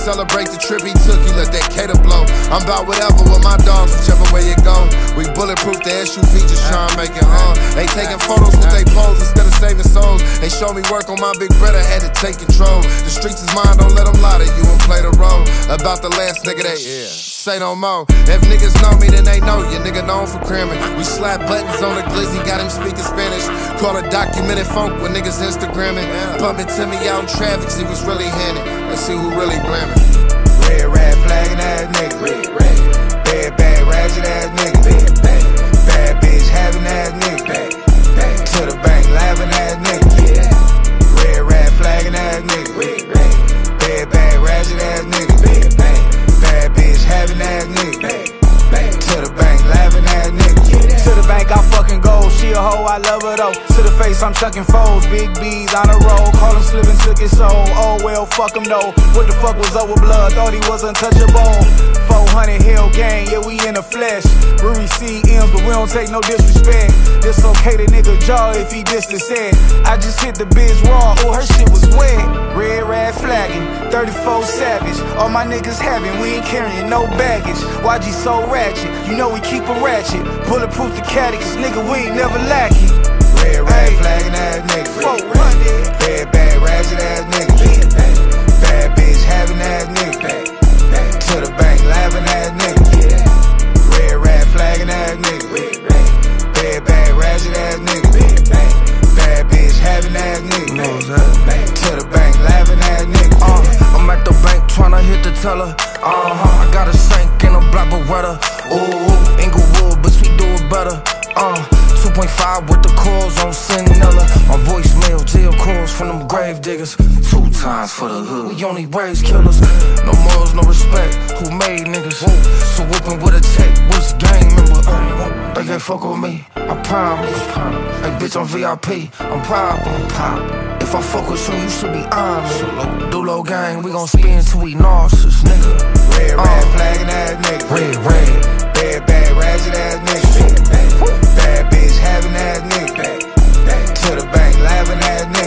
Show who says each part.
Speaker 1: celebrate the trip he took, he let that cater blow. I'm about whatever with my dogs, whichever way it go. We bulletproof the SUV, just tryna make it home. They taking photos with they pose instead of saving souls. They show me work on my big brother, had to take control. The streets is mine, don't let them lie to you and play the role. About the last nigga they say no more. If niggas know me, then they know you. Nigga known for cramming. We slap buttons on the glizzy, got him speaking Spanish. Call it documented funk when niggas Instagramming. Bumping to me out in traffic, see what's really handed. Let's see who really blaming.
Speaker 2: Red, red, flagging ass nigga. Red, red. Bad, bad, ratchet ass nigga. Bad, bad. Bad bitch having ass nigga. Bad, bad. To the bank laughing ass nigga. Yeah. Red, red, flagging ass nigga. Red, red. Bad, bad, ratchet ass nigga. Bad, bad. Bad bitch having ass nigga. Bad, bad. To the bank laughing ass nigga. Yeah. To the bank I fucking go. She a hoe, I love her though. To the face I'm chucking foes. Big B's on the road. Call him slipping, took his soul. Oh well, fuck him though. What the fuck was up with blood? Thought he was untouchable. 400 Hill gang, yeah we in the flesh. We receive M's, but we don't take no disrespect. Dislocate a nigga jaw if he diss the set. I just hit the bitch raw, oh her shit was wet. Red, red flagging, 34 savage. All my niggas having, we ain't carrying no baggage. YG so ratchet, you know we keep a ratchet. Bulletproof the caddy, cause nigga we ain't never lacking. Red, red flagging ass nigga. 400. Bad, bad, ratchet ass nigga. Bad bitch having ass nigga. To the bank laughing ass nigga. Red, red flagging ass nigga. Bad, bad, ratchet ass nigga. Bad bitch having ass nigga. To the bank laughing ass nigga.
Speaker 3: I'm at the bank tryna hit the teller. I got a shank in a black Beretta. Ooh, Inglewood, but we do it better. 2.5 with the calls on Sentinella. My voicemail, jail calls from them grave diggers. 2 times for the hood, we only raise killers. No morals, no respect, who made niggas? So whooping with a check, what's gang member? They can't fuck with me, I promise. Hey bitch, I'm VIP, I'm proud. If I fuck with you, you should be honest. Dulo gang, we gon' spin till we nauseous, nigga.
Speaker 2: Red, red, flagging ass nigga.
Speaker 3: Red, red.
Speaker 2: Bad, bad, ratchet ass nigga. Bad bitch having ass nigga. To the bank laughing ass nigga.